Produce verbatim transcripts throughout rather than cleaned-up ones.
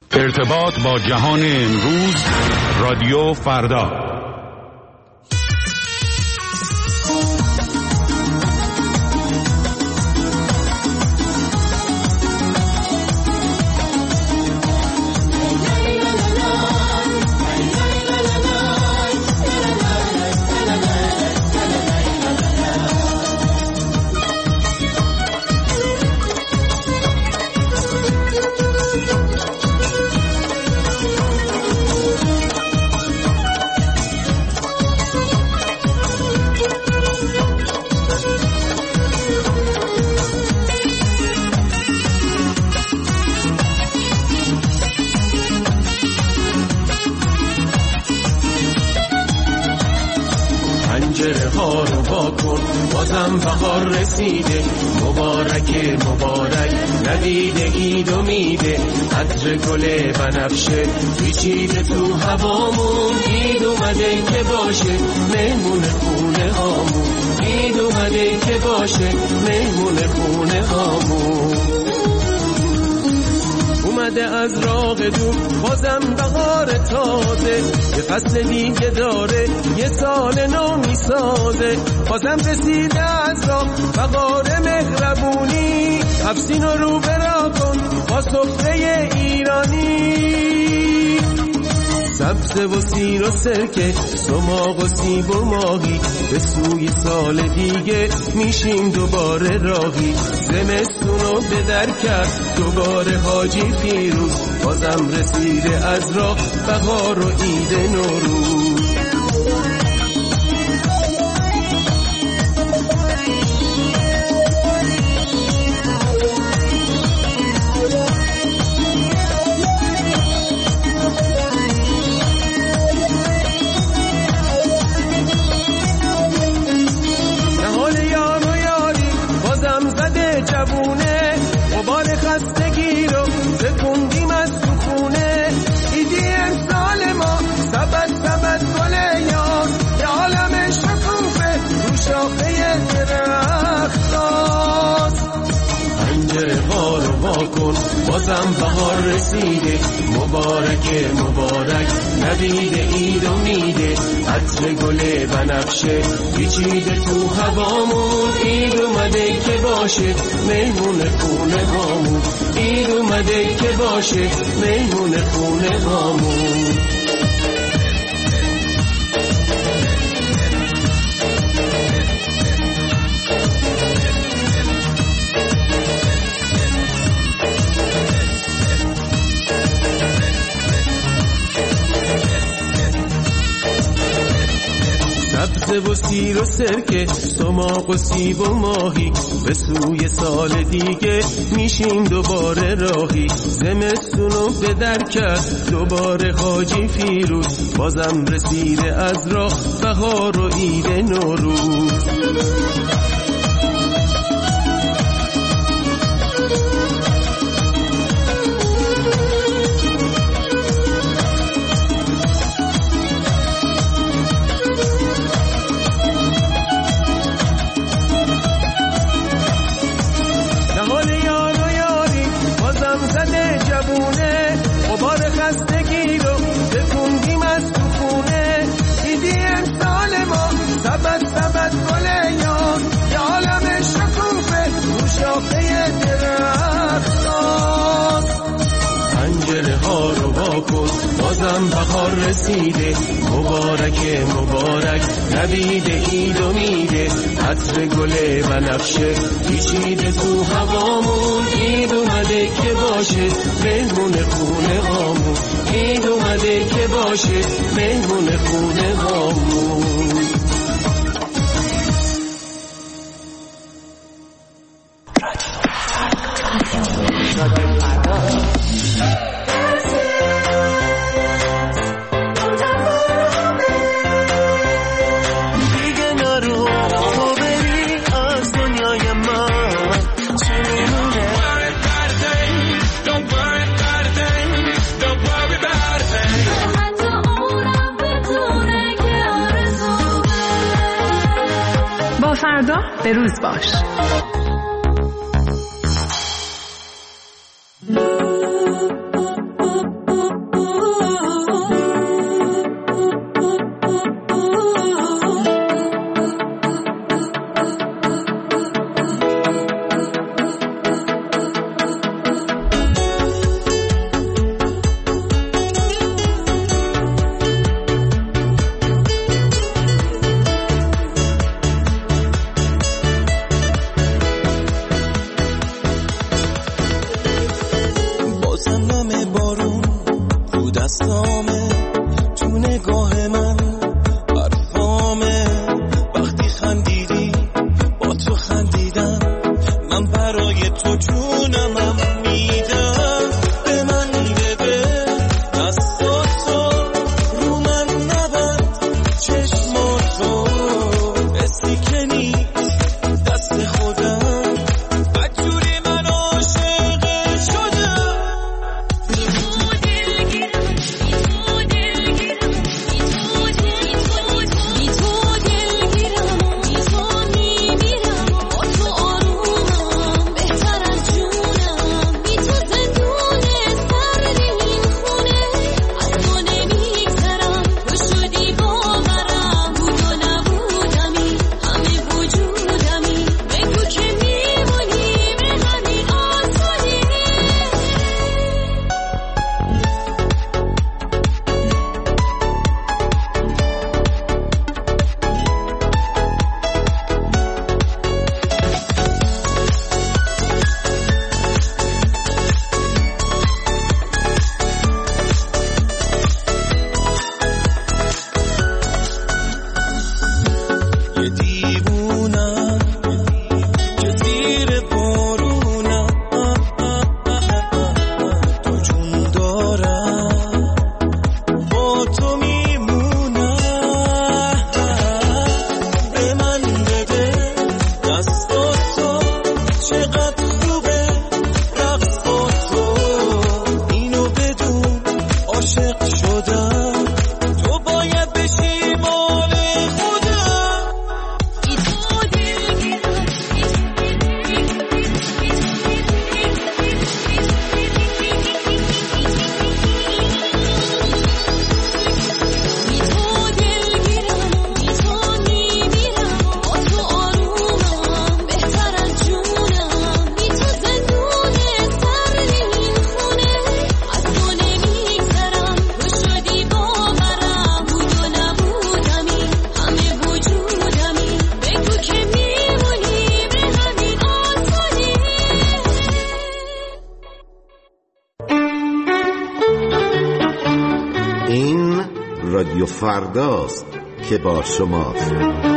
ارتباط با جهان امروز، رادیو فردا. پنجره ها رو با کن، بازم بهار رسیده، مبارک مبارک ندیده اید و میده، عطر گل بنفشه پیچیده تو هوامون، اید اومده که باشه مهمون خونه هامون، اید اومده که باشه مهمون خونه هامون. اومده از راه دور بازم بهار تازه، یه فصل دیگه داره یه سال نو میسازه، بازم رسیده از راه بهار مهربونی، حفظین رو رو برا کن با سفره ایرانی، سبز و سیر و سرکه سماق و سیب و ماهی، به سوی سال دیگه میشیم دوباره راهی، زمستونو به در کرد دوباره حاجی فیروز، بازم رسیده از راه بهار و عید نوروز. جوونه غبار خستگی رو سکوندیم از تو خونه، ایدی امسال ما سبت سبت گل یار، یه عالم شکوفه رو شاخه درختاست. پنجره ها رو وا کن بازم بهار رسیده، مبارک مبارک ندیده اید و میده، عطر گل بنفشه پیچیده تو هوامون، اید اومده که باشه مهمون خونه هامون، اید اومده که باشه مهمون خونه هامون. سبز و سیر و سرکه سماق و سیب و ماهی، به سوی سال دیگه میشیم دوباره راهی، زمستونو به در کرد دوباره حاجی فیروز، بازم رسیده از راه بهار و عید نوروز. خستگی رو بکندیم از تو خونه، دیدی امسال ما سبت سبت گل یار، یه عالم شکوفه رو شاخه درختاست. پنجره ها رو وا کن بازم بهار رسیده، مبارک مبارک ندیده اید و میده، عطر گل بنفشه پیچیده تو هوامون، اید اومده که باشه مهمون خونه هامون، اید اومده که باشه مهمون خونه هامون. فردا به روز باش. بازم نم بارون رو دستامه، تو نگاه من حرفامه. وقتی خندیدی با تو خندیدم، من برای تو جونمم میدم. به من بده دستاتو، رو من نبند چشماتو، حسی که نیست دست خودم. بدجوری من عاشق شدم. بی تو دلگیرم، بی تو دلگیرم، بی تو دلگیرم، بی تو دلگیرم، بی تو میمیرم. با تو آرومم بهتر از جونم، بی تو زندونه سرد این خونه. از تو نمیگذرم، تو شدی باورم. بود و نبودمی، همه وجودمی. بگو که میمونی به همین آسانی. یه دیوونم که زیر بارونم، تو جون دارم با تو میمونم. به من بده دستاتو، چقدر خوبه رقص با تو. اینو بدون عاشق شدم، تو باید بشی مال خودم. بی تو دلگیرم، بی تو دلگیرم، بی تو میمیرم. با تو آرومم بهتر از جونم، بی تو زندونه سرد این خونه. از تو نمیگذرم، تو شدی باورم. بود و نبودمی، همه وجودمی. بگو که میمونی به همین آسانی. این رادیو فرداست که با شماست.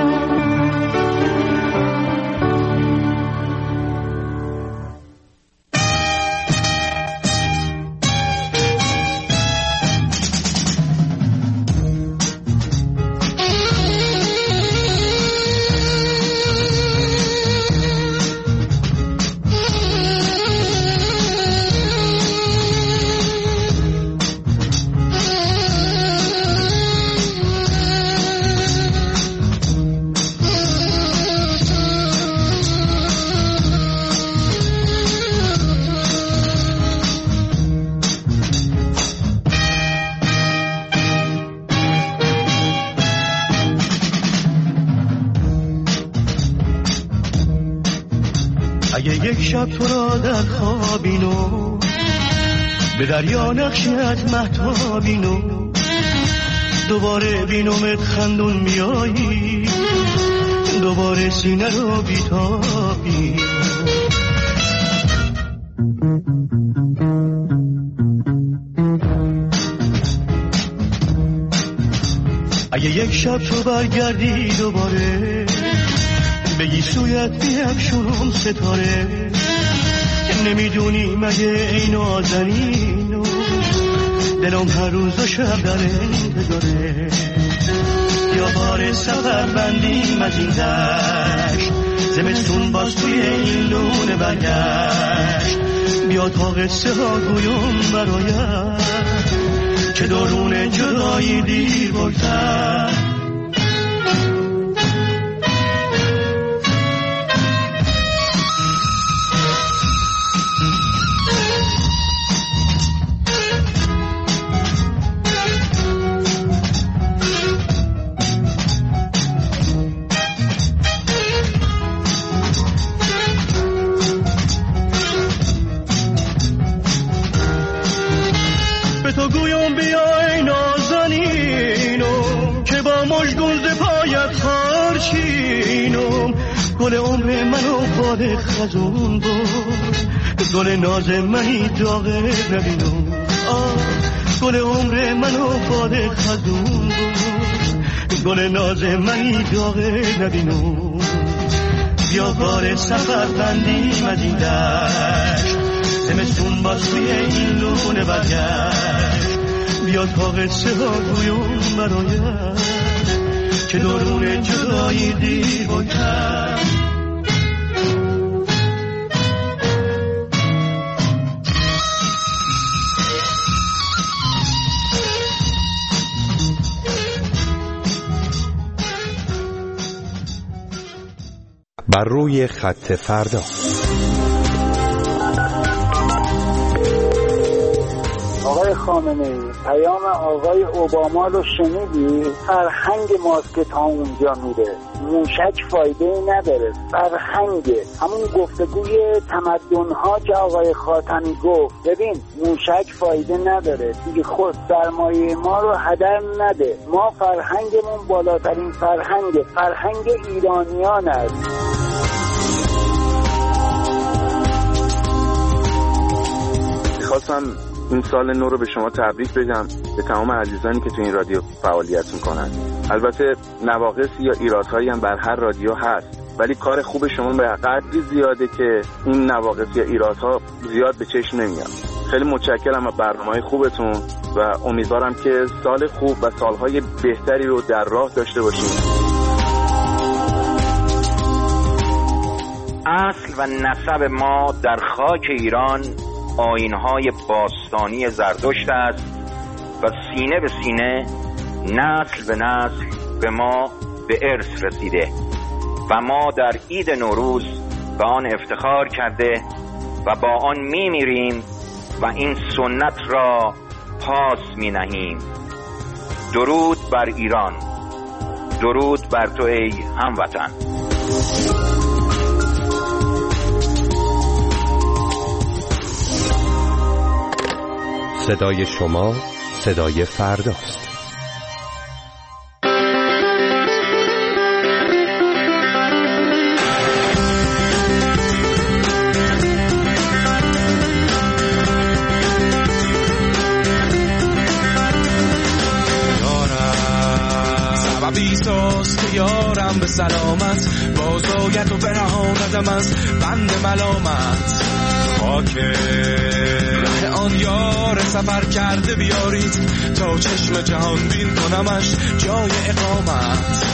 اگه یک شب تو را در خوابینو، به دریا نقشت مهتابینو، دوباره بینومت خندون میایی، دوباره سینه رو بیتابی. اگه یک شب تو برگردی دوباره، بگی سویت بیفشونم ستاره، نمیدونی مگه ای نازنینو، دلم هر روز و شب در انتظاره. یا بار سفر بندیم از این دشت، زمستون باز توی این لونه برگشت. بیا تا قصه ها گویم برایت، که درون جدایی دیر بگذر. به تو گویم بیای نازنینم، که با مژگون ز پایت خارچینم. گل عمر منو باد خزون بود، گل ناز منی داغه نبینو، گل عمر منو باد خزون بود، گل ناز منی داغه نبینو، بیا بار سفر بندیم از این دشت، زمستون باز توی این لونه برگشت، بیا تا قصه ها گویم برایم که درون جدایی دیر و کم. بر روی خط فردا. آقای خامنه‌ای، پیام آقای اوباما رو شنیدی؟ فرهنگ ماست که تا اونجا میره، موشک فایده نداره، فرهنگه، همون گفتگوی تمدن‌ها که آقای خاتمی گفت. ببین موشک فایده نداره دیگه، خود سرمایه ما رو هدر نده، ما فرهنگمون بالاترین فرهنگه، فرهنگ ایرانیان است. خواستم این سال نو رو به شما تبریک بگم، به تمام عزیزانی که تو این رادیو فعالیت میکنن. البته نواقصی یا ایرادهایی هم بر هر رادیو هست، ولی کار خوب شما به قدری زیاده که این نواقص یا ایرادها زیاد به چشم نمیاد. خیلی متشکرم از برنامه‌های خوبتون و امیدوارم که سال خوب و سالهای بهتری رو در راه داشته باشیم. اصل و نسب ما در خاک ایران آیین‌های باستانی زرتشت است و سینه به سینه، نسل به نسل به ما به ارث رسیده و ما در عید نوروز به آن افتخار کرده و با آن می‌میریم و این سنت را پاس می‌نهیم. درود بر ایران، درود بر تو ای هموطن. صدای شما صدای فرداست. یارم به سلامت، بازاید و برهاندم از بند ملامت. خاک ره آن یار سفر کرده بیارید، تا چشم جهان بین کنمش جای اقامت.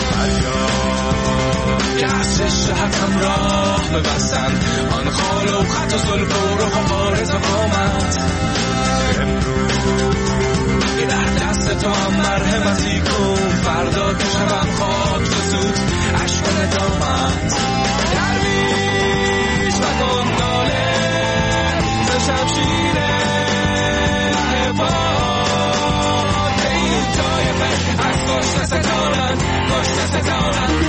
فریاد که از چشم راه ببستن، آن خال و خط و زلف و رخ و بارز و قامت. امروز که در دست تو هم مرحمتی کن، فردا که شبم خاک زود عشق و ندامت. درویش و گنداله ز شمشیر ره پاک، که این طایفه از کشته ستانند، کشته ستانند.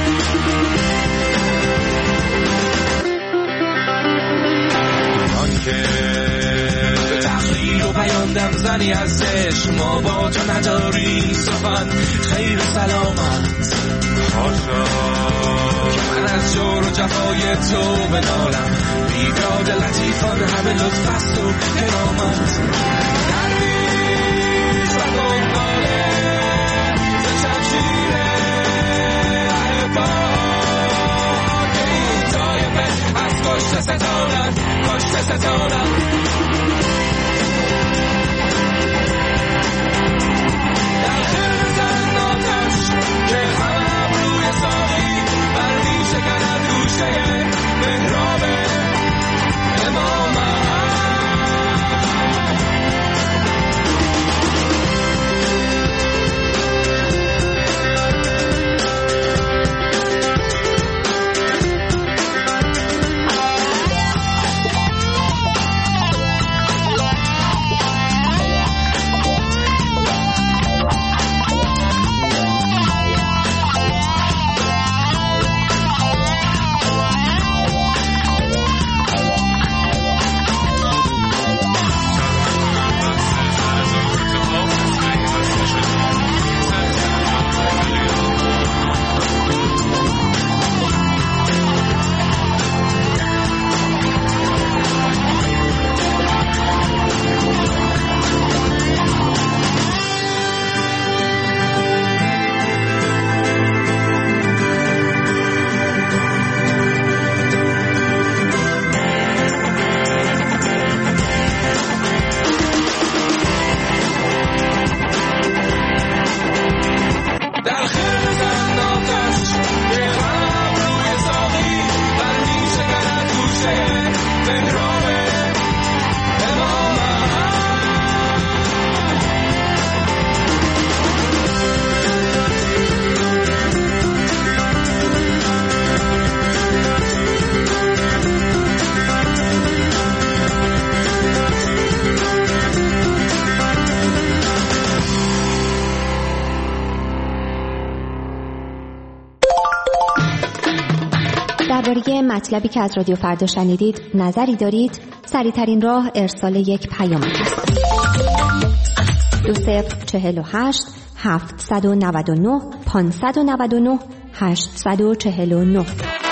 آن که و بیاندم زنی از عشق، ما با تو نداری سخن خیر سلامت. خاشا که من از جور و جفای تو بنالم، بیداد لطیفان همه لطف است و کرامت. درویش و گنگاله ز شمشیر ره پاک، که این طایفه از کشته ستانند، کشته ستانند. درباره مطلبی که از رادیو فردا شنیدید نظری دارید؟ سریع‌ترین راه ارسال یک پیام است. دو صفر چهل و هشت هفتصد و نود و نه پانصد و نود و نه هشتصد و چهل و نه.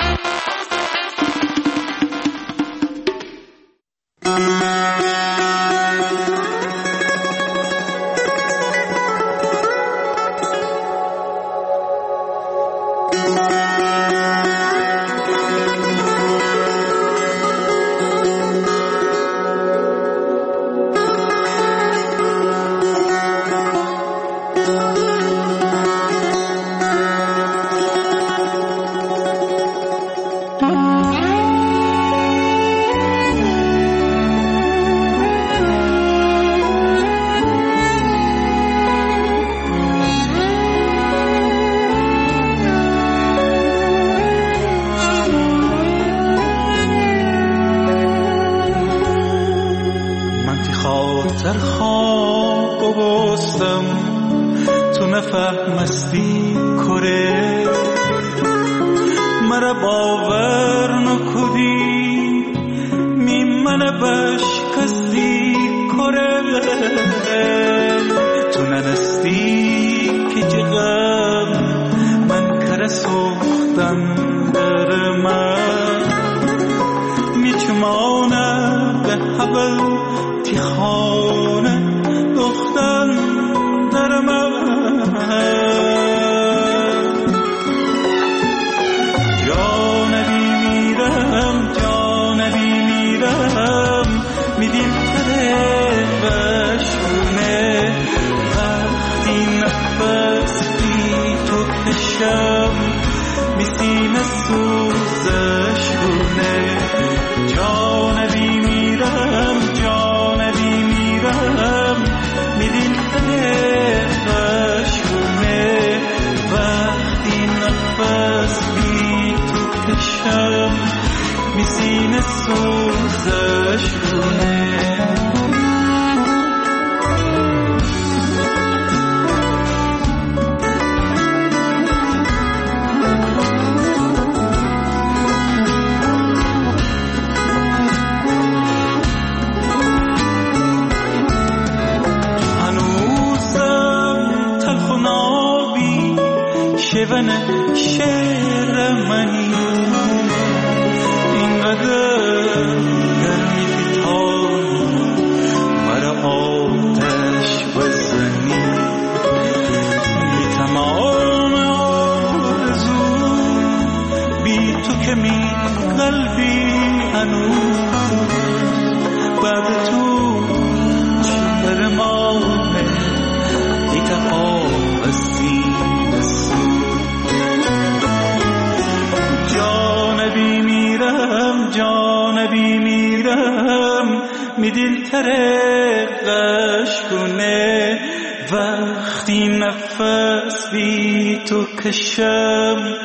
کشم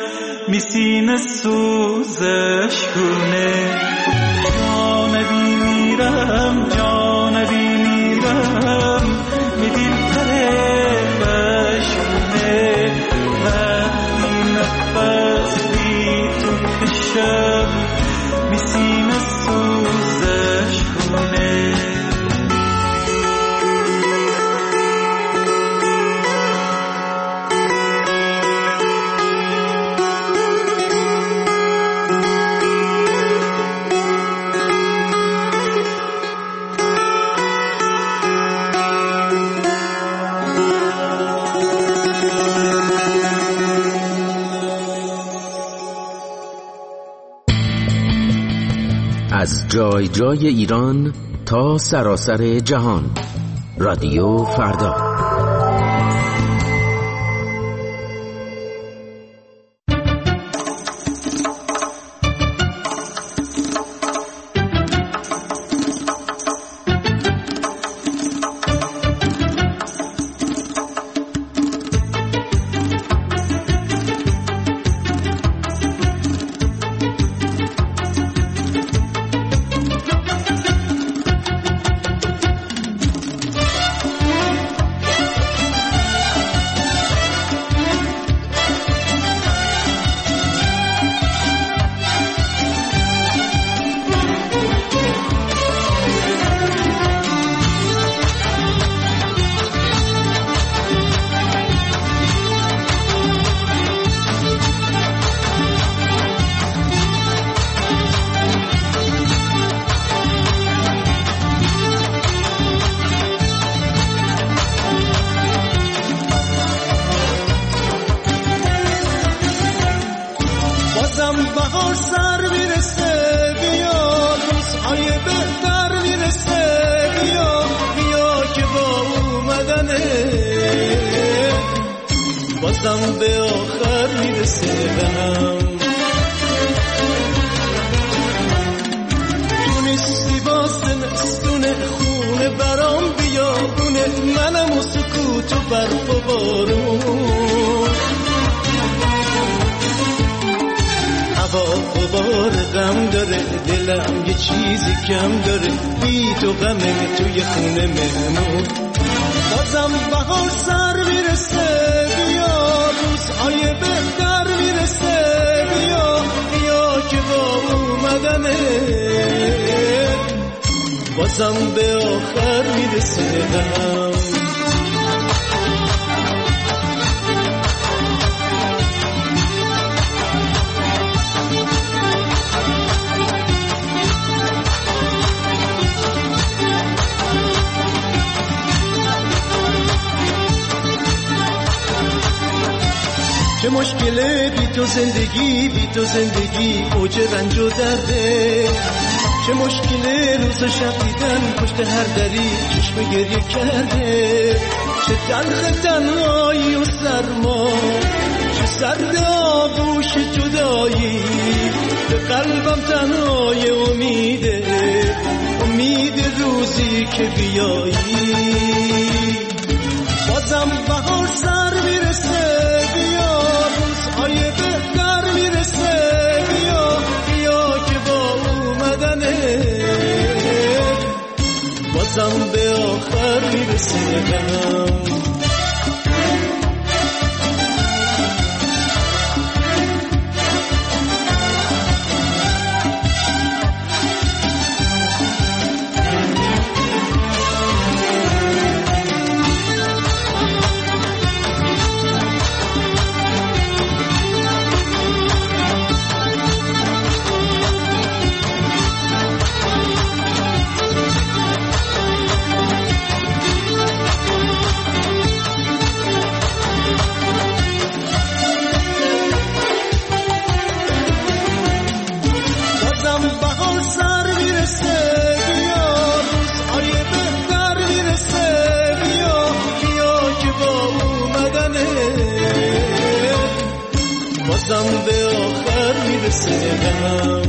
میسین سوزش کنه جان بی میرم جان بی میرم میدیل ترش کنه وقتی نفس بی تو کشم میسین سوزش کنه از جای جای ایران تا سراسر جهان، رادیو فردا. بازم به آخر میرسه غم. تو نیستی واسه مستونه خونه برام بیابونه، منم و سکوت و برف و بارون. هوا غبار غم داره، دلم یه چیزی کم داره، بی تو غمه توی خونه مهمون. بازم بهار سر میرسه، بیا روزهای بهتر میرسه، بیا بیا که با اومدنه بازم به آخر میرسه غم. چه مشکله بی تو زندگی، بی تو زندگی اوج رنج و درده. چه مشکله روز و شب دیدن پشت هر دری چشم گریه کرده. چه تلخ تنهایی و سرما، چه سرد آغوش جدایی، به قلبم تنهای امیده، امید روزی که بیایی. بازم بهار سر میرسه، بیا روزهای بهتر میرسه، بیا بیا که با اومدنه بازم به آخر میرسه غم. بازم به آخر میرسه غم.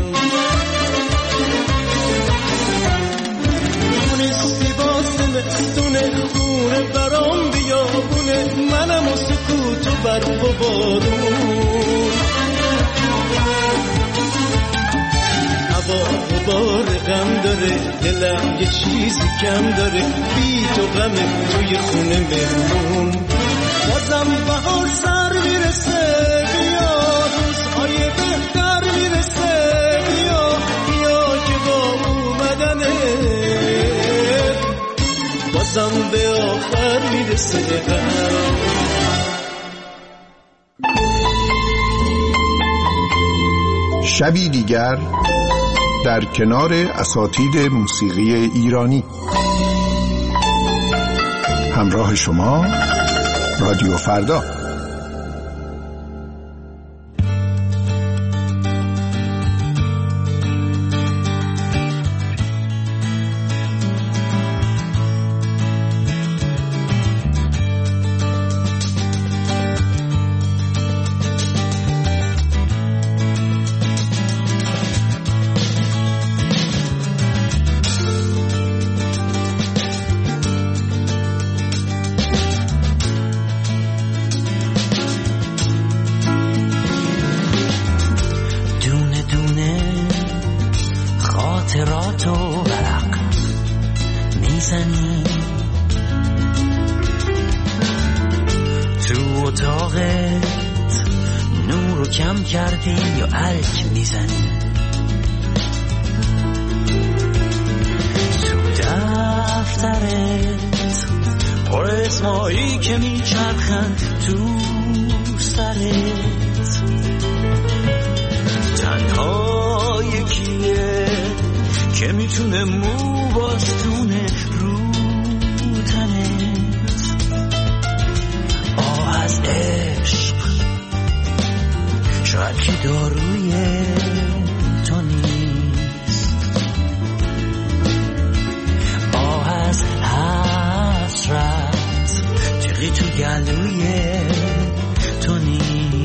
تو نیستی واسه مستونه خونه برام بیابونه، منم و سکوت و برف و بارون. هوا غبار غم داره، دلم یه چیزی کم داره، بی تو غمه توی خونه مهمون. بازم بهار سر میرسه، بیا روزهای بهتر میرسه، بیا بیا که با اومدنه بازم به آخر میرسه غم. شبی دیگر در کنار اساتید موسیقی ایرانی، همراه شما رادیو فردا. گلوی تو تو نیست.